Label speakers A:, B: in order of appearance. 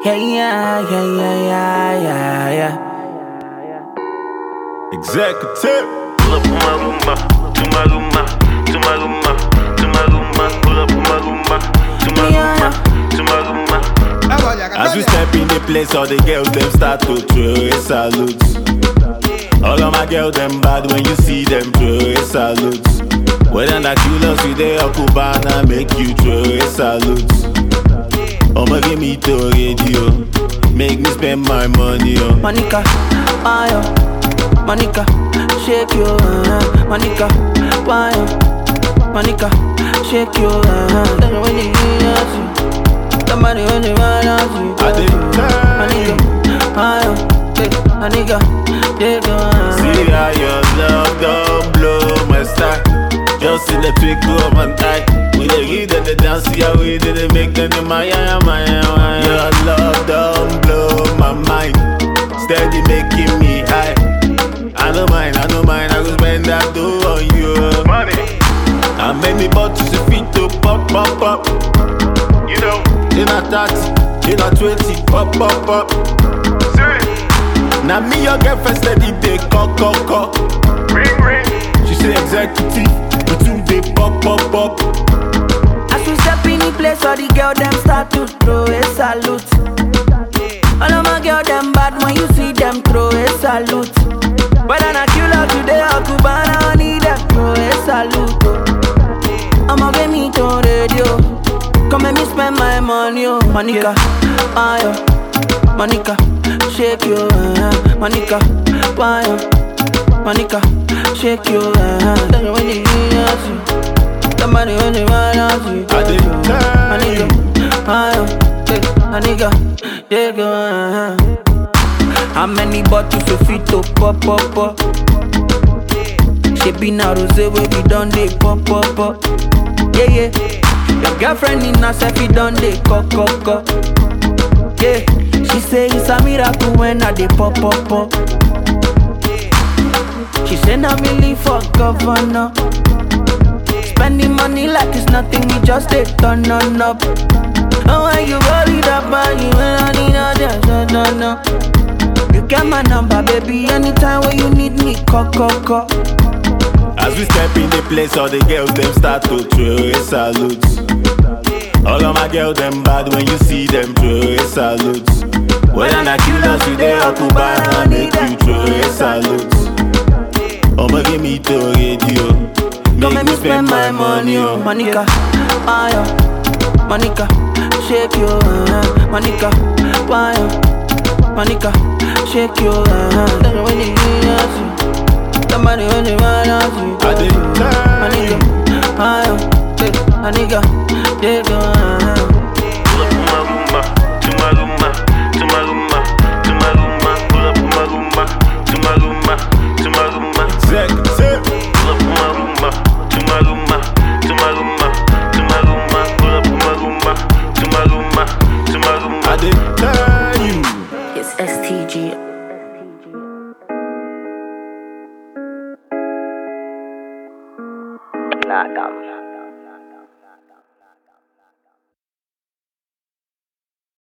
A: Yeah.
B: Executive.
C: Pull up on my Roomba, to my Roomba, to my Roomba, to my Roomba. Pull up on my Roomba, to my Roomba, to my Roomba.
B: As we step in the place, all the girls them start to throw a salute. All of my girls them bad when you see them throw a salute. Whether na killers you dey or Cubana make you throw a salute. I'ma give me to radio, make me spend my money on
A: Monica, ayo, Monica, shake your Monica, ayo, Monica, shake your when you hear you, somebody when you wanna see.
B: I did
A: Monica, ayo, Monica, shake your
B: see how your love don't blow my style. Just in the twinkle of an eye. We dey give them the dance, yeah, we didn't make them the Maya. Your love don't blow my mind. Steady making me high. I don't mind, I go spend that dough on you.
C: Money,
B: How many bottles you fit to pop.
C: you know,
B: In a 30, in a 20, pop.
C: serious.
B: Now me your girlfriend steady dey call.
C: Ring.
B: She say executive, but two dey pop.
A: As we step in the place, all the girl them start to throw a salute. All of my girl them bad when you see them throw a salute. Whether na killer today or Cubana, I need them throw a salute. I'ma get me to radio, come make me spend my money, oh. Monica, ayo, Monica, shake your Monica, ayo, Monica, shake your when you hear you. Somebody when you wanna see.
B: I did tell you.
A: Nigga, how many bottles you fit to pop? She be na rose where we done dey pop. Yeah. Your girlfriend in a selfie done dey cock. Yeah, she say it's a miracle when I dey pop. She say na me live for governor. Spending money like it's nothing, we just dey turn on up. And when you worried about you, when I need a no. You get my number, baby, anytime when you need me, call.
B: As we step in the place, all the girls them start to throw a salute. All of my girls them bad when you see them throw a salute. Whether na killers you dey or Cubana make you throw a salute. I'ma give me to radio,
A: Make me spend my money on Monica, ayo, Monica, shake your Monica, ayo, Monica, shake your when you hear you, somebody when you wanna see.
B: I did tell you.
A: Monica, ayo, Monica, shake your
C: Pull up on my Roomba, to my Roomba, to my Roomba, to my Roomba. Pull up on my Roomba, to my Roomba, to my Roomba.
B: Executive.
C: Pull up on my Roomba, to my Roomba, to my Roomba, to my Roomba. Pull up on my Roomba, to my Roomba, to my Roomba.
B: I did tell you.
D: It's STG.
E: Nah,